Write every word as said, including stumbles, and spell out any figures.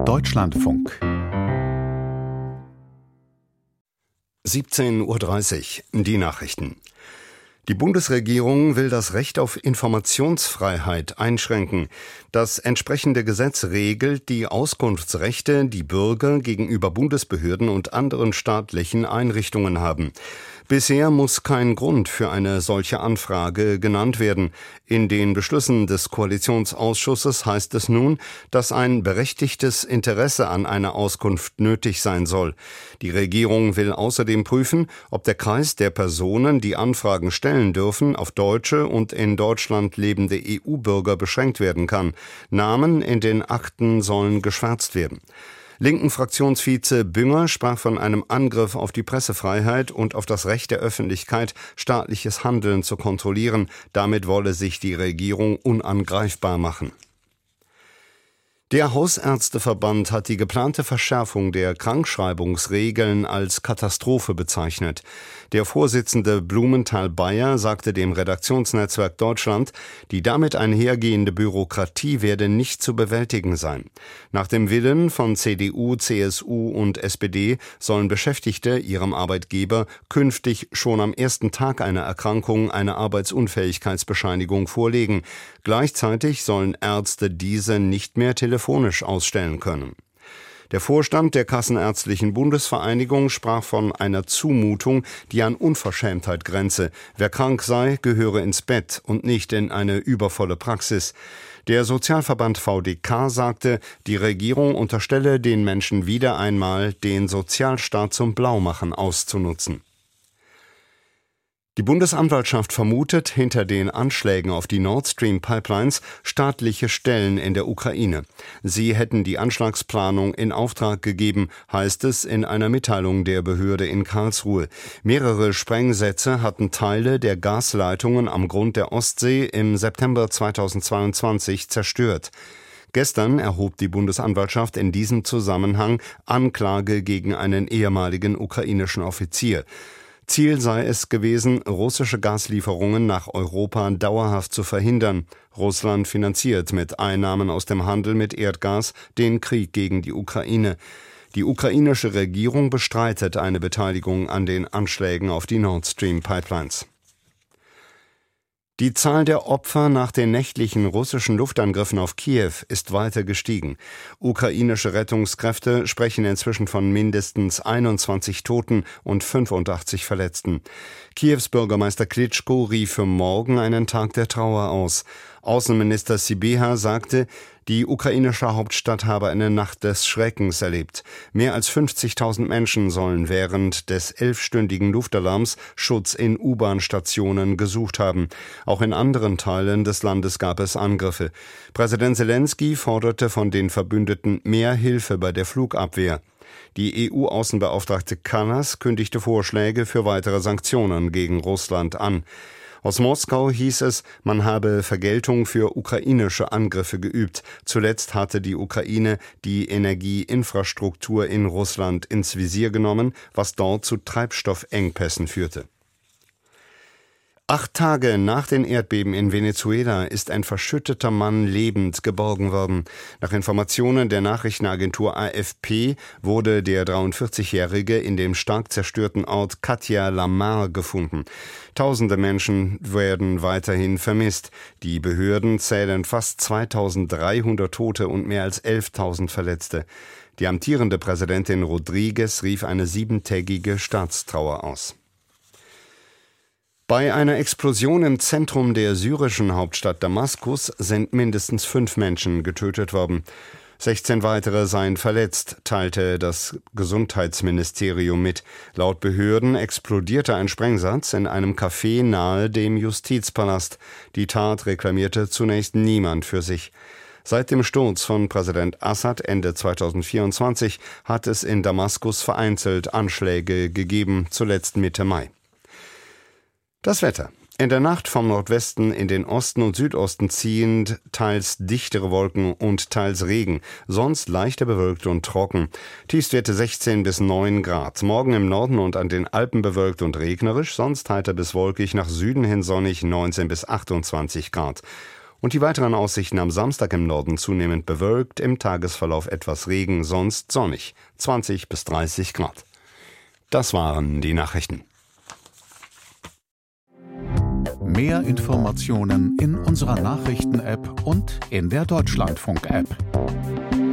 Deutschlandfunk. siebzehn Uhr dreißig, die Nachrichten. Die Bundesregierung will das Recht auf Informationsfreiheit einschränken. Das entsprechende Gesetz regelt die Auskunftsrechte, die Bürger gegenüber Bundesbehörden und anderen staatlichen Einrichtungen haben. Bisher muss kein Grund für eine solche Anfrage genannt werden. In den Beschlüssen des Koalitionsausschusses heißt es nun, dass ein berechtigtes Interesse an einer Auskunft nötig sein soll. Die Regierung will außerdem prüfen, ob der Kreis der Personen, die Anfragen stellen dürfen, auf deutsche und in Deutschland lebende E U-Bürger beschränkt werden kann. Namen in den Akten sollen geschwärzt werden. Linken Fraktionsvize Bünger sprach von einem Angriff auf die Pressefreiheit und auf das Recht der Öffentlichkeit, staatliches Handeln zu kontrollieren. Damit wolle sich die Regierung unangreifbar machen. Der Hausärzteverband hat die geplante Verschärfung der Krankschreibungsregeln als Katastrophe bezeichnet. Der Vorsitzende Blumenthal-Beyer sagte dem Redaktionsnetzwerk Deutschland, die damit einhergehende Bürokratie werde nicht zu bewältigen sein. Nach dem Willen von C D U, C S U und S P D sollen Beschäftigte ihrem Arbeitgeber künftig schon am ersten Tag einer Erkrankung eine Arbeitsunfähigkeitsbescheinigung vorlegen. Gleichzeitig sollen Ärzte diese nicht mehr telefonisch ausstellen können. Der Vorstand der Kassenärztlichen Bundesvereinigung sprach von einer Zumutung, die an Unverschämtheit grenze. Wer krank sei, gehöre ins Bett und nicht in eine übervolle Praxis. Der Sozialverband V D K sagte, die Regierung unterstelle den Menschen wieder einmal, den Sozialstaat zum Blaumachen auszunutzen. Die Bundesanwaltschaft vermutet hinter den Anschlägen auf die Nord Stream Pipelines staatliche Stellen in der Ukraine. Sie hätten die Anschlagsplanung in Auftrag gegeben, heißt es in einer Mitteilung der Behörde in Karlsruhe. Mehrere Sprengsätze hatten Teile der Gasleitungen am Grund der Ostsee im September zweitausendzweiundzwanzig zerstört. Gestern erhob die Bundesanwaltschaft in diesem Zusammenhang Anklage gegen einen ehemaligen ukrainischen Offizier. Ziel sei es gewesen, russische Gaslieferungen nach Europa dauerhaft zu verhindern. Russland finanziert mit Einnahmen aus dem Handel mit Erdgas den Krieg gegen die Ukraine. Die ukrainische Regierung bestreitet eine Beteiligung an den Anschlägen auf die Nord Stream Pipelines. Die Zahl der Opfer nach den nächtlichen russischen Luftangriffen auf Kiew ist weiter gestiegen. Ukrainische Rettungskräfte sprechen inzwischen von mindestens einundzwanzig Toten und fünfundachtzig Verletzten. Kiews Bürgermeister Klitschko rief für morgen einen Tag der Trauer aus. Außenminister Sybiha sagte, die ukrainische Hauptstadt habe eine Nacht des Schreckens erlebt. Mehr als fünfzigtausend Menschen sollen während des elfstündigen Luftalarms Schutz in U-Bahn-Stationen gesucht haben. Auch in anderen Teilen des Landes gab es Angriffe. Präsident Selenskyj forderte von den Verbündeten mehr Hilfe bei der Flugabwehr. Die E U-Außenbeauftragte Kallas kündigte Vorschläge für weitere Sanktionen gegen Russland an. Aus Moskau hieß es, man habe Vergeltung für ukrainische Angriffe geübt. Zuletzt hatte die Ukraine die Energieinfrastruktur in Russland ins Visier genommen, was dort zu Treibstoffengpässen führte. Acht Tage nach den Erdbeben in Venezuela ist ein verschütteter Mann lebend geborgen worden. Nach Informationen der Nachrichtenagentur A F P wurde der dreiundvierzigjährige in dem stark zerstörten Ort Katia La Mar gefunden. Tausende Menschen werden weiterhin vermisst. Die Behörden zählen fast zweitausenddreihundert Tote und mehr als elftausend Verletzte. Die amtierende Präsidentin Rodriguez rief eine siebentägige Staatstrauer aus. Bei einer Explosion im Zentrum der syrischen Hauptstadt Damaskus sind mindestens fünf Menschen getötet worden. sechzehn weitere seien verletzt, teilte das Gesundheitsministerium mit. Laut Behörden explodierte ein Sprengsatz in einem Café nahe dem Justizpalast. Die Tat reklamierte zunächst niemand für sich. Seit dem Sturz von Präsident Assad Ende zweitausendvierundzwanzig hat es in Damaskus vereinzelt Anschläge gegeben, zuletzt Mitte Mai. Das Wetter. In der Nacht vom Nordwesten in den Osten und Südosten ziehend teils dichtere Wolken und teils Regen, sonst leichter bewölkt und trocken. Tiefstwerte sechzehn bis neun Grad. Morgen im Norden und an den Alpen bewölkt und regnerisch, sonst heiter bis wolkig, nach Süden hin sonnig neunzehn bis achtundzwanzig Grad. Und die weiteren Aussichten: am Samstag im Norden zunehmend bewölkt, im Tagesverlauf etwas Regen, sonst sonnig, zwanzig bis dreißig Grad. Das waren die Nachrichten. Mehr Informationen in unserer Nachrichten-App und in der Deutschlandfunk-App.